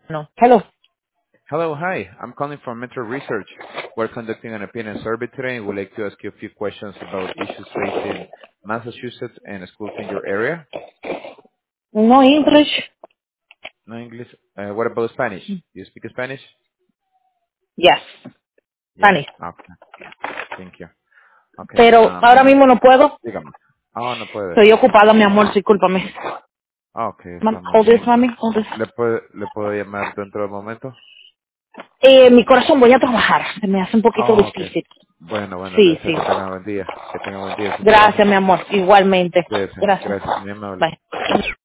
No. Hello. Hello, hi. I'm calling from Metro Research. We're conducting an opinion survey today and would like to ask you a few questions about issues facing Massachusetts and schools in your area. No English. No English. What about Spanish? Do you speak Spanish? Yes. Yes. Spanish. Okay. Thank you. Okay. Pero ahora mismo no puedo. Dígame. Oh, no puede. Estoy ocupada, mi amor, discúlpame. Okay, está muy Hold this, bien. mami. Hold this. ¿Le puedo llamar dentro del momento? Mi corazón, voy a trabajar. Se me hace un poquito Oh, okay. difícil. Bueno, le Sí, deseo sí. que tenga buen día. Que tenga buen día en su trabajo. Gracias, mi amor. Igualmente. Cuídese. Gracias. Gracias, muy amable. Bye.